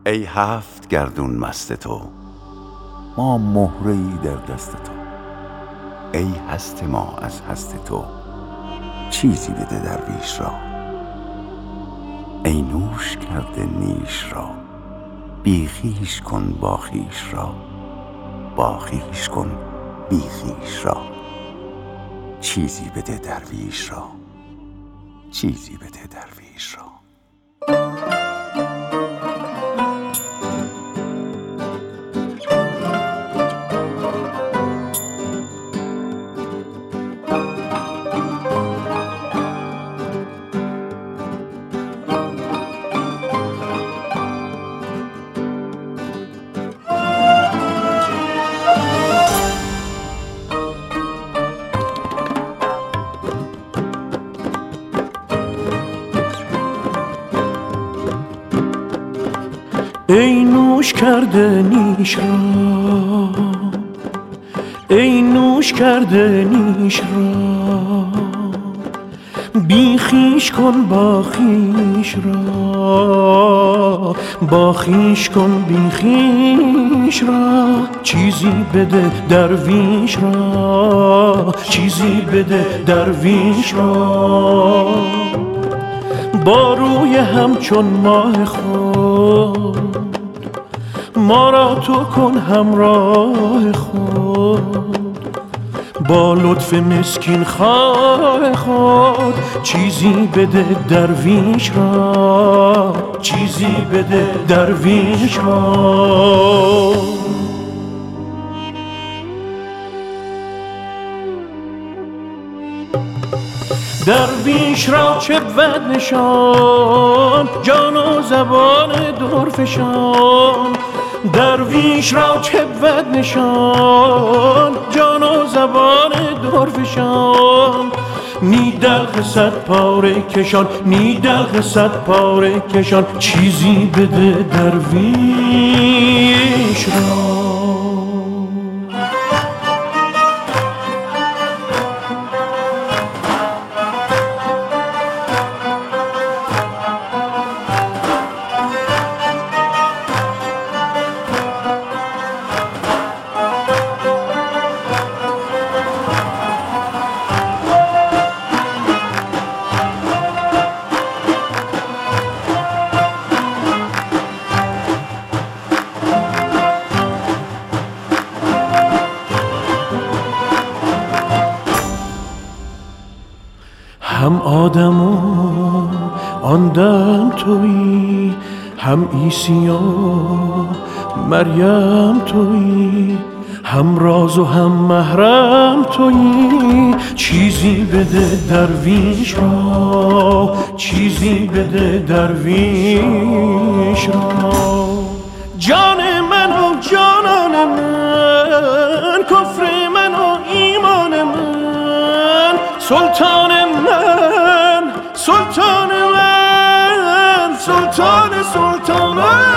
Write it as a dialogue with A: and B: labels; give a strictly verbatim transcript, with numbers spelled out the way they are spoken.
A: ای هفت گردون مست تو، ما مهره‌ای در دست تو. ای هست ما از هست تو، چیزی بده درویش را. ای نوش کرده نیش را، بی خویش کن با خویش را. با خویش کن بی خویش را. چیزی بده درویش را، چیزی بده درویش را.
B: ای نوش کرده نیش را، ای نوش کرده نیش را. بی خویش کن با خویش را، با خویش کن بی خویش را. چیزی بده درویش را، چیزی بده درویش را. با روی همچون ماه خود ما را تو کن همراه خود. با لطف مسکین خواه خود چیزی بده درویش را، چیزی بده درویش را. درویش را چه بود نشان، جان و زبان درفشان. درویش را چه بود نشان، جان و زبان درفشان. نی دلق صد پاره کشان، نی دلق صد پاره کشان. چیزی بده درویش را. هم آدم و آن دم تویی، هم عیسی و مریم تویی. هم راز و هم محرم تویی. چیزی بده درویش را، چیزی بده درویش را. جان من و جانان من، کفر من و ایمان من. سلطان من، سلطان من، سلطان سلطان من.